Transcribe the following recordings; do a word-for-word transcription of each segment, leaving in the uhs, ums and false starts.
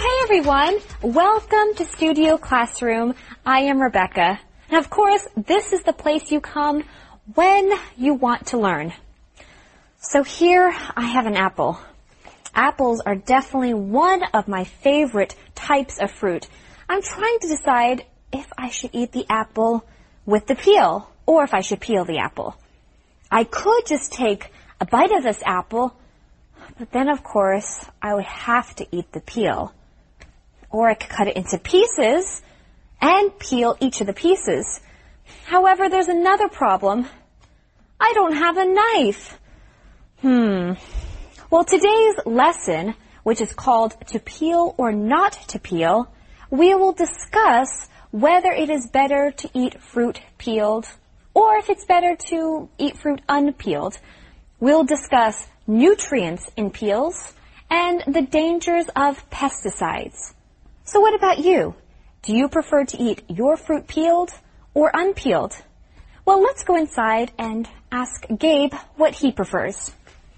hey everyone, welcome to Studio Classroom. I am Rebecca. And of course, this is the place you come when you want to learn. So here I have an apple. Apples are definitely one of my favorite types of fruit. I'm trying to decide if I should eat the apple with the peel or if I should peel the apple. I could just take a bite of this apple, but then of course I would have to eat the peel. Or I could cut it into pieces and peel each of the pieces. However, there's another problem. I don't have a knife. Hmm. Well, today's lesson, which is called To Peel or Not to Peel, we will discuss whether it is better to eat fruit peeled or if it's better to eat fruit unpeeled. We'll discuss nutrients in peels and the dangers of pesticides. So what about you? Do you prefer to eat your fruit peeled or unpeeled? Well, let's go inside and ask Gabe what he prefers.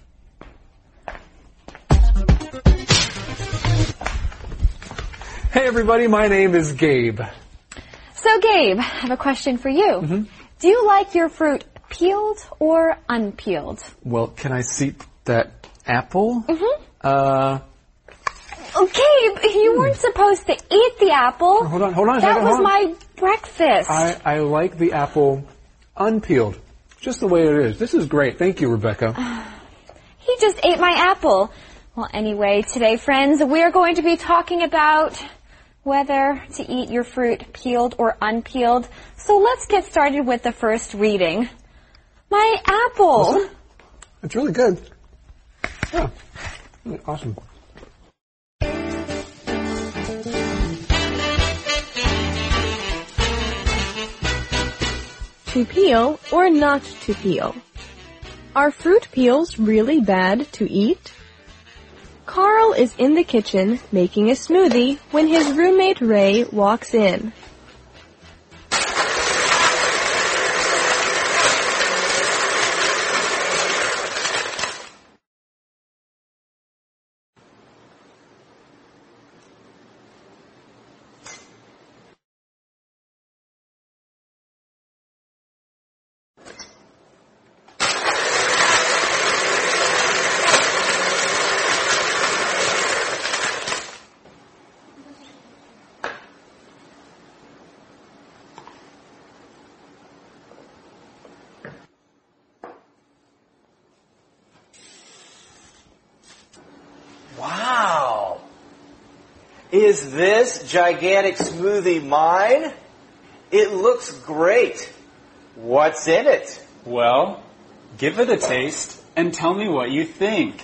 Hey everybody, my name is Gabe. So Gabe, I have a question for you. Mm-hmm. Do you like your fruit peeled or unpeeled? Well, can I see that apple? Mm-hmm. Uh... Oh, Gabe, you hmm. weren't supposed to eat the apple. Hold on, hold on a that second. was hold on. my breakfast. I, I like the apple unpeeled, just the way it is. This is great. Thank you, Rebecca. He just ate my apple. Well, anyway, today, friends, we're going to be talking about whether to eat your fruit peeled or unpeeled. So let's get started with the first reading. My apple. It's really good. Yeah, really awesome. To peel or not to peel? Are fruit peels really bad to eat? Carl is in the kitchen making a smoothie when his roommate Ray walks in. Wow! Is this gigantic smoothie mine? It looks great. What's in it? Well, give it a taste and tell me what you think.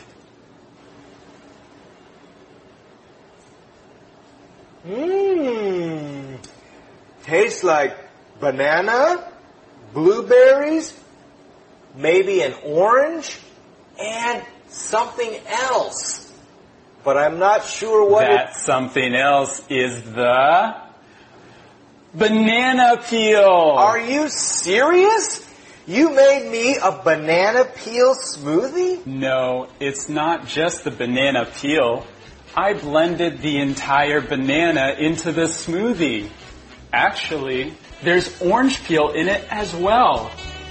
Mmm. Tastes like banana, blueberries, maybe an orange, and something else. But I'm not sure what That it... something else is the banana peel. Are you serious? You made me a banana peel smoothie? No, it's not just the banana peel. I blended the entire banana into the smoothie. Actually, there's orange peel in it as well.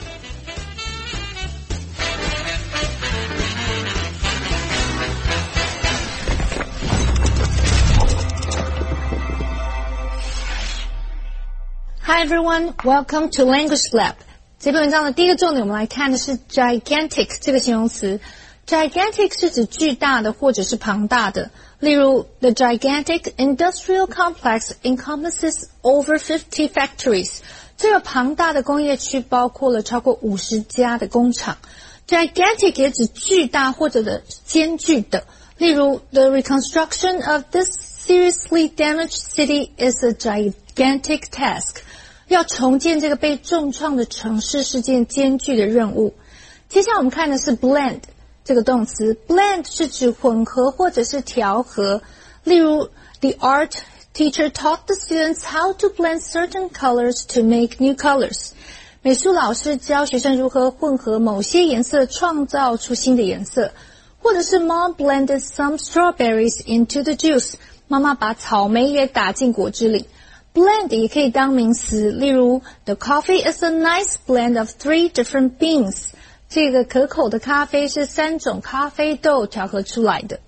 Hi everyone, welcome to Language Lab. 这篇文章的第一个重点，我们来看的是 gigantic 这个形容词。gigantic 是指巨大的或者是庞大的。例如 ，the gigantic industrial complex encompasses over fifty factories. 这个庞大的工业区包括了超过五十家的工厂。gigantic 也指巨大或者的艰巨的。例如 ，the reconstruction of this seriously damaged city is a gigantic task. 要重建这个被重创的城市是件艰巨的任务。接下来我们看的是 blend 这个动词 ，blend 是指混合或者是调和。例如 ，the art teacher taught the students how to blend certain colors to make new colors. 美术老师教学生如何混合某些颜色，创造出新的颜色。 或者是 Mom blended some strawberries into the juice. 妈妈把草莓也打进果汁里。Blend 也可以当名词，例如 The coffee is a nice blend of three different beans. 这个可口的咖啡是三种咖啡豆调和出来的。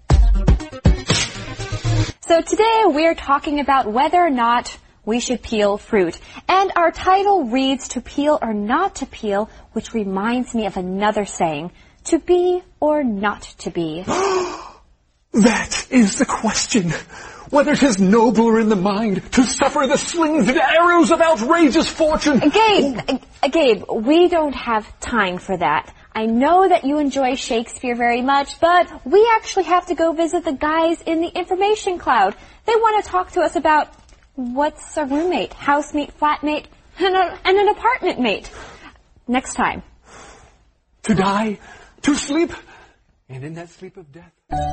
So today we're talking about whether or not we should peel fruit. And our title reads to peel or not to peel, which reminds me of another saying, to be or not to be. That is the question. Whether 'tis nobler in the mind to suffer the slings and arrows of outrageous fortune. Gabe, uh, Gabe, we don't have time for that. I know that you enjoy Shakespeare very much, but we actually have to go visit the guys in the information cloud. They want to talk to us about what's a roommate, housemate, flatmate, and, a, and an apartment mate. Next time. To die, to sleep, and in that sleep of death.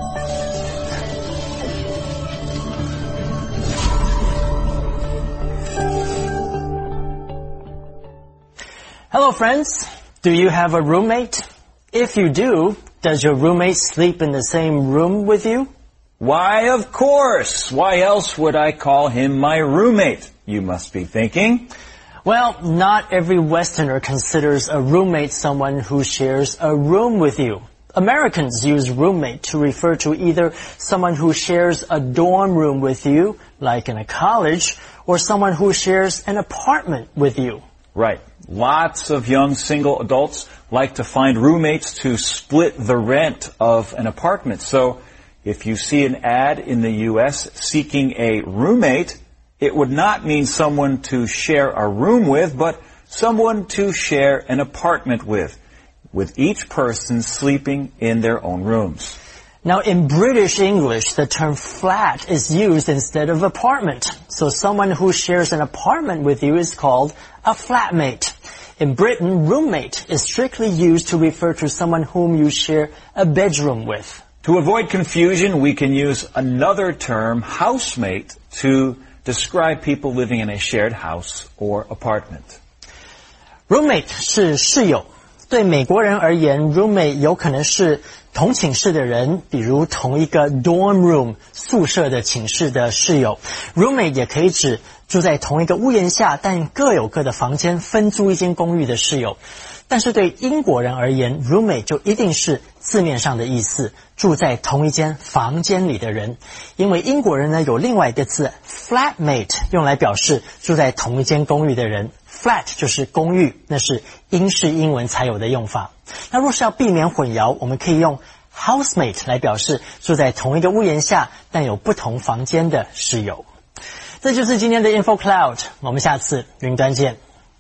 Hello, friends. Do you have a roommate? If you do, does your roommate sleep in the same room with you? Why, of course. Why else would I call him my roommate? You must be thinking. Well, not every Westerner considers a roommate someone who shares a room with you. Americans use roommate to refer to either someone who shares a dorm room with you, like in a college, or someone who shares an apartment with you. Right. Lots of young single adults like to find roommates to split the rent of an apartment. So if you see an ad in the U S seeking a roommate, it would not mean someone to share a room with, but someone to share an apartment with, with each person sleeping in their own rooms. Now, in British English, the term flat is used instead of apartment. So someone who shares an apartment with you is called a flatmate. In Britain, roommate is strictly used to refer to someone whom you share a bedroom with. To avoid confusion, we can use another term, housemate, to describe people living in a shared house or apartment. Roommate 是室友。对美国人而言 ，roommate 有可能是同寝室的人，比如同一个 dorm room 宿舍的寝室的室友。roommate 也可以指住在同一个屋檐下，但各有各的房间，分租一间公寓的室友。但是对英国人而言 ，roommate 就一定是字面上的意思，住在同一间房间里的人。因为英国人呢有另外一个字 flatmate 用来表示住在同一间公寓的人。flat 就是公寓，那是英式英文才有的用法。那若是要避免混淆，我们可以用 housemate 来表示住在同一个屋檐下，但有不同房间的室友。这就是今天的 Info Cloud， 我们下次云端见。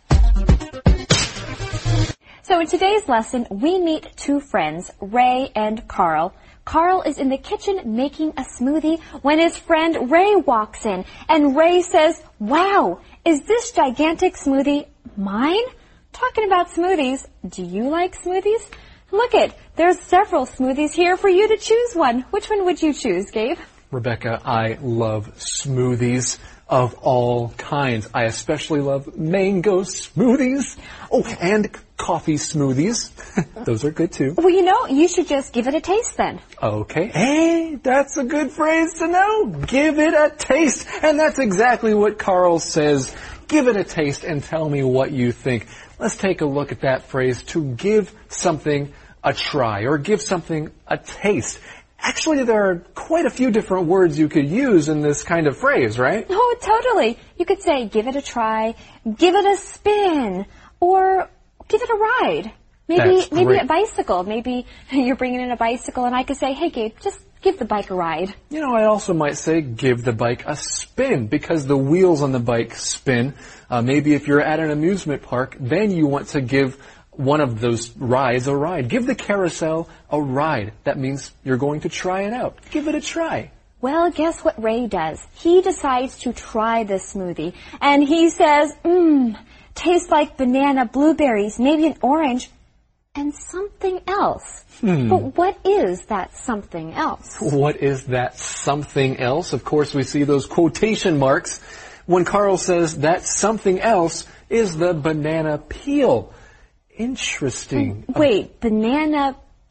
So in today's lesson, we meet two friends, Ray and Carl. Carl is in the kitchen making a smoothie when his friend Ray walks in, and Ray says, "Wow, is this gigantic smoothie mine?" Talking about smoothies, do you like smoothies? Look it, there's several smoothies here for you to choose one. Which one would you choose, Gabe? Rebecca, I love smoothies of all kinds. I especially love mango smoothies. Oh, and coffee smoothies. Those are good too. Well, you know, you should just give it a taste then. Okay. Hey, that's a good phrase to know. Give it a taste. And that's exactly what Carl says. Give it a taste and tell me what you think. Let's take a look at that phrase, to give something a try or give something a taste. Actually, there are quite a few different words you could use in this kind of phrase, right? Oh, totally. You could say, give it a try, give it a spin, or give it a ride. Maybe, That's maybe great. a bicycle. Maybe you're bringing in a bicycle and I could say, hey, Gabe, just give the bike a ride. You know, I also might say give the bike a spin because the wheels on the bike spin. Uh, maybe if you're at an amusement park, then you want to give one of those rides a ride. Give the carousel a ride. That means you're going to try it out. Give it a try. Well, guess what Ray does? He decides to try this smoothie. And he says, mmm, tastes like banana, blueberries, maybe an orange, and something else. Hmm. But what is that something else? What is that something else? Of course, we see those quotation marks when Carl says that something else is the banana peel. Interesting. Wait, banana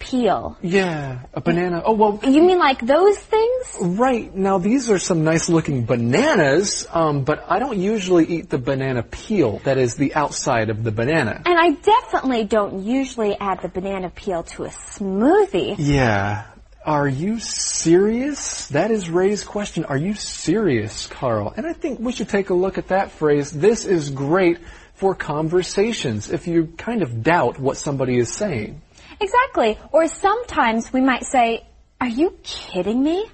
peel. Yeah, a banana. Oh, well. You mean like those things? Right. Now, these are some nice looking bananas, um, but I don't usually eat the banana peel. That is the outside of the banana. And I definitely don't usually add the banana peel to a smoothie. Yeah. Are you serious? That is Ray's question. Are you serious, Carl? And I think we should take a look at that phrase. This is great for conversations if you kind of doubt what somebody is saying. Exactly. Or sometimes we might say, are you kidding me?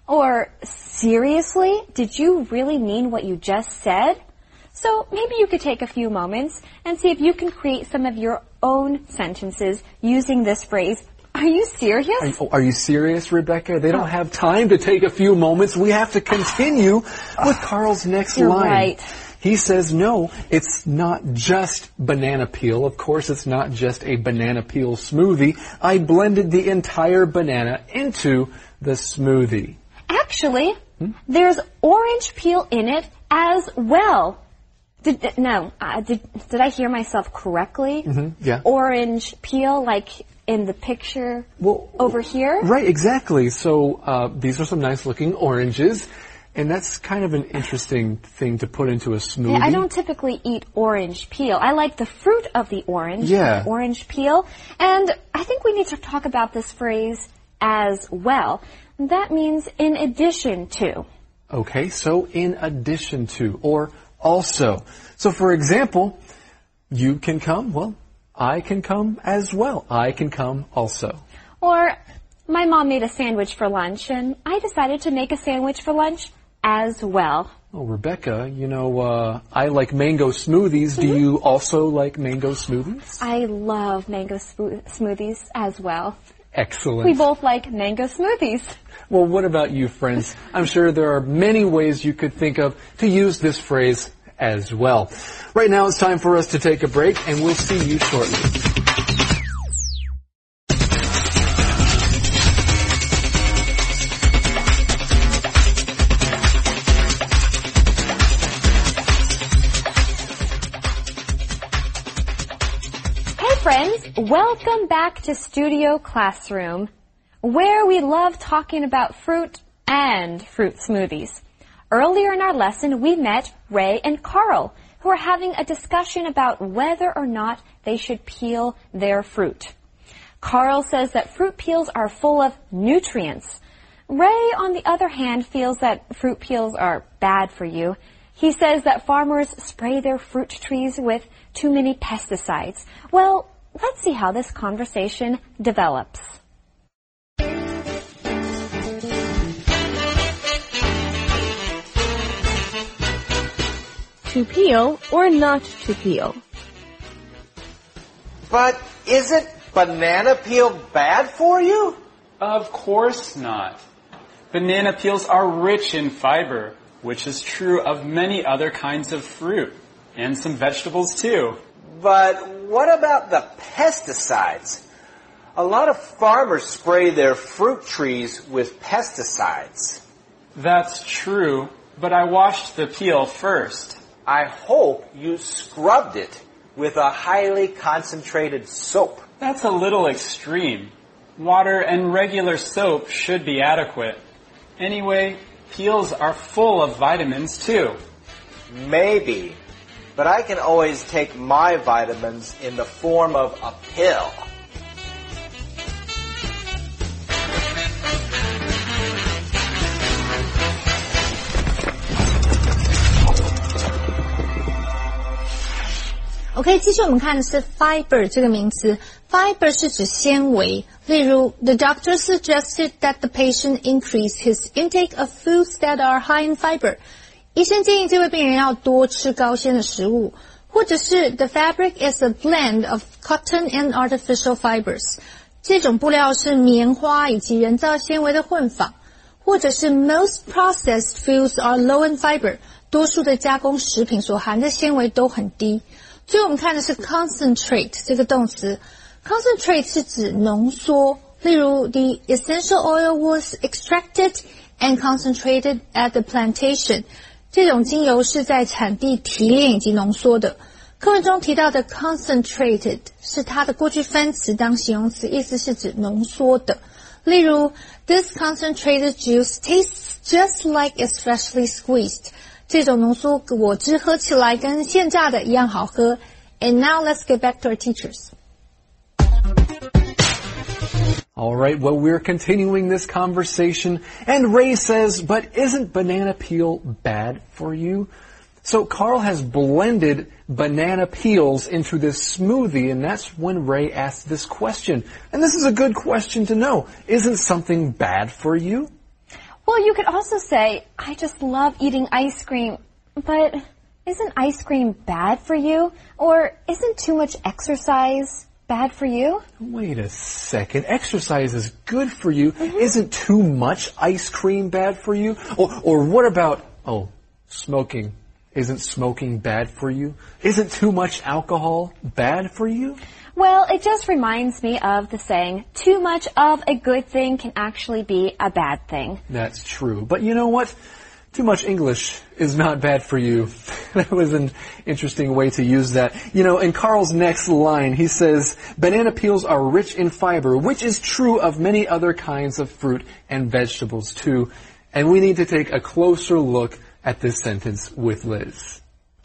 Or seriously? Did you really mean what you just said? So maybe you could take a few moments and see if you can create some of your own sentences using this phrase. Are you serious? Are you, oh, are you serious, Rebecca? They don't have time to take a few moments. We have to continue with Carl's next You're line. Right. He says, no, it's not just banana peel. Of course, it's not just a banana peel smoothie. I blended the entire banana into the smoothie. Actually, hmm? there's orange peel in it as well. Did, no, uh, did, did I hear myself correctly? Mm-hmm, yeah. Orange peel, like in the picture well, over here? Right, exactly. So uh, these are some nice looking oranges. And that's kind of an interesting thing to put into a smoothie. Yeah, I don't typically eat orange peel. I like the fruit of the orange, yeah. the orange peel. And I think we need to talk about this phrase as well. That means in addition to. Okay, so in addition to, or also. So for example, you can come, well, I can come as well. I can come also. Or my mom made a sandwich for lunch, and I decided to make a sandwich for lunch as well. Oh, Rebecca, you know, uh, I like mango smoothies. Mm-hmm. Do you also like mango smoothies? I love mango smo- smoothies as well. Excellent. We both like mango smoothies. Well, what about you, friends? I'm sure there are many ways you could think of to use this phrase as well. Right now, it's time for us to take a break, and we'll see you shortly. Friends, welcome back to Studio Classroom, where we love talking about fruit and fruit smoothies. Earlier in our lesson, we met Ray and Carl, who are having a discussion about whether or not they should peel their fruit. Carl says that fruit peels are full of nutrients. Ray, on the other hand, feels that fruit peels are bad for you. He says that farmers spray their fruit trees with too many pesticides. Well, let's see how this conversation develops. To peel or not to peel? But isn't banana peel bad for you? Of course not. Banana peels are rich in fiber, which is true of many other kinds of fruit, and some vegetables too. But what about the pesticides? A lot of farmers spray their fruit trees with pesticides. That's true, but I washed the peel first. I hope you scrubbed it with a highly concentrated soap. That's a little extreme. Water and regular soap should be adequate. Anyway, peels are full of vitamins too. Maybe. But I can always take my vitamins in the form of a pill. OK， 继续我们看的是 fiber 这个名词。Fiber 是指纤维，例如 The doctor suggested that the patient increase his intake of foods that are high in fiber. 医生建议这位病人要多吃高纤的食物，或者是 The fabric is a blend of cotton and artificial fibers. 这种布料是棉花以及人造纤维的混纺，或者是 Most processed foods are low in fiber. 多数的加工食品所含的纤维都很低。最后我们看的是 concentrate 这个动词。Concentrate 是指浓缩，例如 The essential oil was extracted and concentrated at the plantation. 这种精油是在产地提炼以及浓缩的。 课文中提到的 concentrated 是它的过去分词当形容词，意思是指浓缩的。例如 This concentrated juice tastes just like it's freshly squeezed. 这种浓缩果汁喝起来跟现榨的一样好喝。And now let's get back to our teachers. All right, well, we're continuing this conversation, and Ray says, but isn't banana peel bad for you? So Carl has blended banana peels into this smoothie, and that's when Ray asked this question. And this is a good question to know. Isn't something bad for you? Well, you could also say, I just love eating ice cream, but isn't ice cream bad for you? Or isn't too much exercise bad for you? Wait a second. Exercise is good for you. Mm-hmm. Isn't too much ice cream bad for you? Or, or what about, oh, smoking? Isn't smoking bad for you? Isn't too much alcohol bad for you? Well, it just reminds me of the saying, too much of a good thing can actually be a bad thing. That's true. But you know what? Too much English is not bad for you. That was an interesting way to use that. You know, in Carl's next line, he says, banana peels are rich in fiber, which is true of many other kinds of fruit and vegetables too. And we need to take a closer look at this sentence with Liz.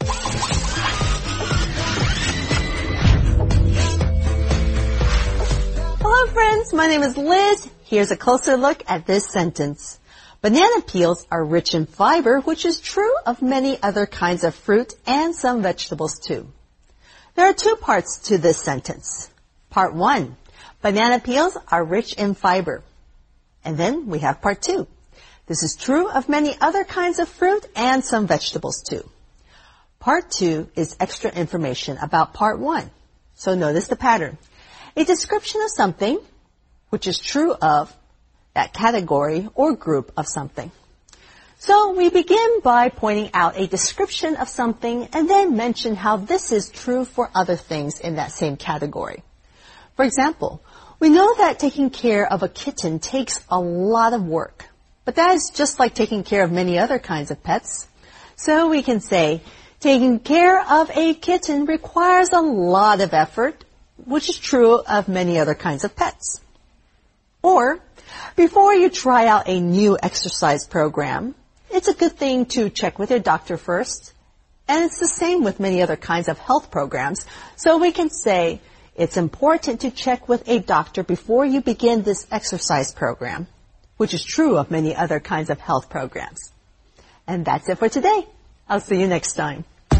Hello friends, my name is Liz. Here's a closer look at this sentence. Banana peels are rich in fiber, which is true of many other kinds of fruit and some vegetables too. There are two parts to this sentence. Part one, banana peels are rich in fiber. And then we have part two. This is true of many other kinds of fruit and some vegetables too. Part two is extra information about part one. So notice the pattern. A description of something, which is true of that category or group of something. So we begin by pointing out a description of something and then mention how this is true for other things in that same category. For example, we know that taking care of a kitten takes a lot of work, but that is just like taking care of many other kinds of pets. So we can say, taking care of a kitten requires a lot of effort, which is true of many other kinds of pets. Or, before you try out a new exercise program, it's a good thing to check with your doctor first. And it's the same with many other kinds of health programs. So we can say, it's important to check with a doctor before you begin this exercise program, which is true of many other kinds of health programs. And that's it for today. I'll see you next time.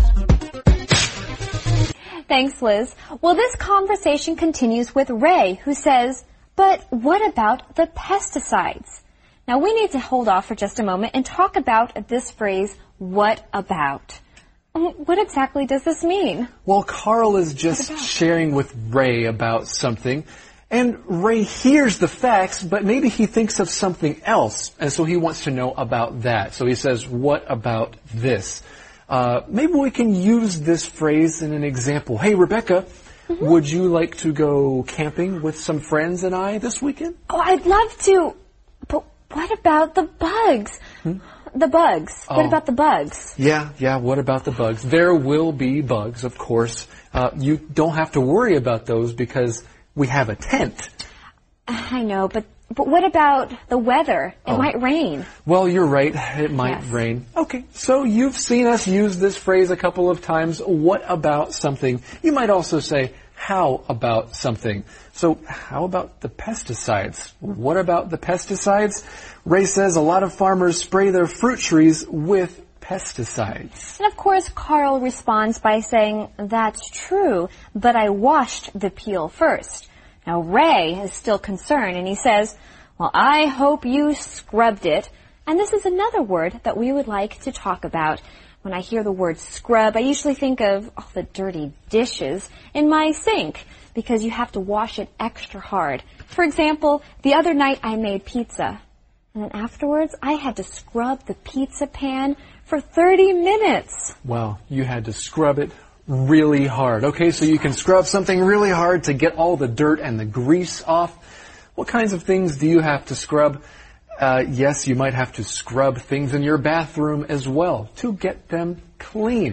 Thanks, Liz. Well, this conversation continues with Ray, who says, but what about the pesticides? Now, we need to hold off for just a moment and talk about this phrase, what about? What exactly does this mean? Well, Carl is just sharing with Ray about something, and Ray hears the facts, but maybe he thinks of something else, and so he wants to know about that. So he says, what about this? Uh, maybe we can use this phrase in an example. Hey, Rebecca, mm-hmm. would you like to go camping with some friends and I this weekend? Oh, I'd love to. But what about the bugs? Hmm? The bugs. Oh. What about the bugs? Yeah, yeah, what about the bugs? There will be bugs, of course. Uh, you don't have to worry about those because we have a tent. I know, but But what about the weather? It oh. might rain. Well, you're right. It might yes. rain. Okay, so you've seen us use this phrase a couple of times. What about something? You might also say, how about something? So how about the pesticides? What about the pesticides? Ray says a lot of farmers spray their fruit trees with pesticides. And of course, Carl responds by saying, that's true, but I washed the peel first. Now, Ray is still concerned, and he says, well, I hope you scrubbed it. And this is another word that we would like to talk about. When I hear the word scrub, I usually think of all the dirty dishes in my sink, because you have to wash it extra hard. For example, the other night I made pizza, and then afterwards I had to scrub the pizza pan for thirty minutes. Wow, you had to scrub it really hard. Okay, so you can scrub something really hard to get all the dirt and the grease off. What kinds of things do you have to scrub? Uh, yes, you might have to scrub things in your bathroom as well to get them clean.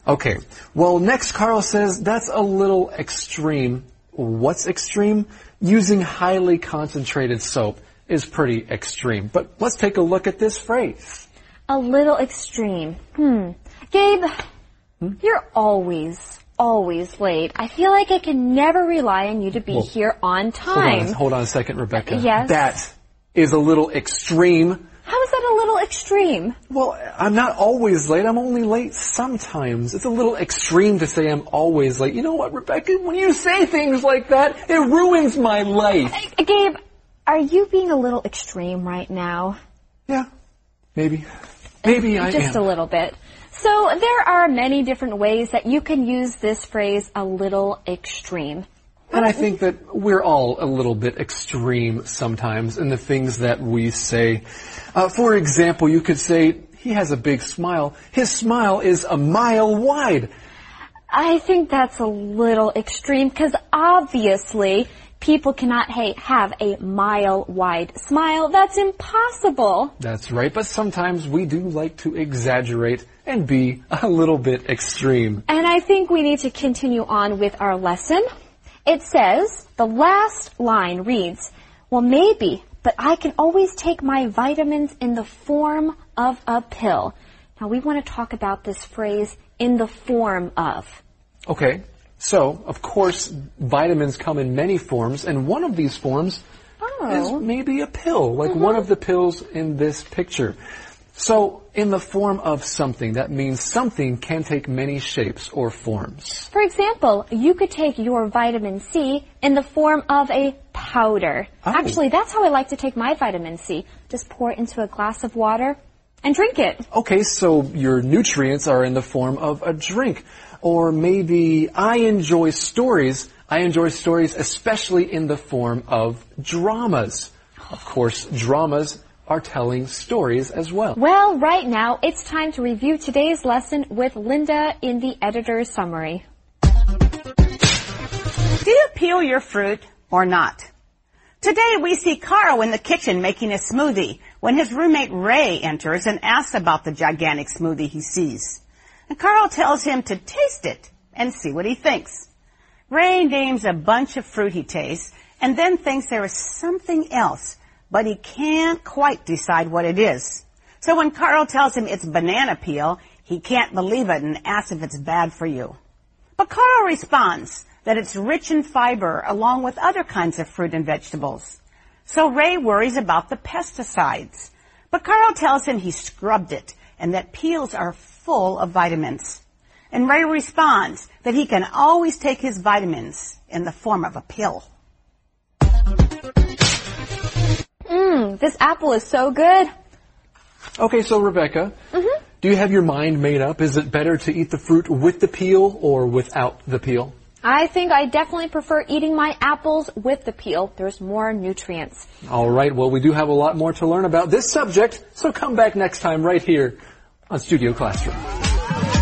Okay. Well, next Carl says that's a little extreme. What's extreme? Using highly concentrated soap is pretty extreme. But let's take a look at this phrase. A little extreme. Hmm. Gabe, hmm? You're always, always late. I feel like I can never rely on you to be well, here on time. Hold on, hold on a second, Rebecca. Yes? That is a little extreme. How is that a little extreme? Well, I'm not always late. I'm only late sometimes. It's a little extreme to say I'm always late. You know what, Rebecca? When you say things like that, it ruins my life. Uh, Gabe, are you being a little extreme right now? Yeah, maybe. Maybe I Just am. a little bit. So there are many different ways that you can use this phrase, a little extreme. And I think that we're all a little bit extreme sometimes in the things that we say. Uh, for example, you could say, he has a big smile. His smile is a mile wide. I think that's a little extreme because obviously people cannot hey, have a mile wide smile. That's impossible. That's right, but sometimes we do like to exaggerate and be a little bit extreme. And I think we need to continue on with our lesson. It says, the last line reads, well, maybe, but I can always take my vitamins in the form of a pill. Now, we want to talk about this phrase, in the form of. Okay, so, of course, vitamins come in many forms, and one of these forms oh. is maybe a pill, like mm-hmm. one of the pills in this picture. So, in the form of something, that means something can take many shapes or forms. For example, you could take your vitamin C in the form of a powder. Oh. Actually, that's how I like to take my vitamin C. Just pour it into a glass of water and drink it. Okay, so your nutrients are in the form of a drink. Or maybe I enjoy stories. I enjoy stories especially in the form of dramas. Of course, dramas are telling stories as well. Well, right now, it's time to review today's lesson with Linda in the editor's summary. Do you peel your fruit or not? Today, we see Carl in the kitchen making a smoothie when his roommate Ray enters and asks about the gigantic smoothie he sees. And Carl tells him to taste it and see what he thinks. Ray names a bunch of fruit he tastes and then thinks there is something else, but he can't quite decide what it is. So when Carl tells him it's banana peel, he can't believe it and asks if it's bad for you. But Carl responds that it's rich in fiber along with other kinds of fruit and vegetables. So Ray worries about the pesticides. But Carl tells him he scrubbed it and that peels are full of vitamins. And Ray responds that he can always take his vitamins in the form of a pill. Mmm, this apple is so good. Okay, so Rebecca, Mm-hmm. do you have your mind made up? Is it better to eat the fruit with the peel or without the peel? I think I definitely prefer eating my apples with the peel. There's more nutrients. All right, well, we do have a lot more to learn about this subject, so come back next time right here on Studio Classroom.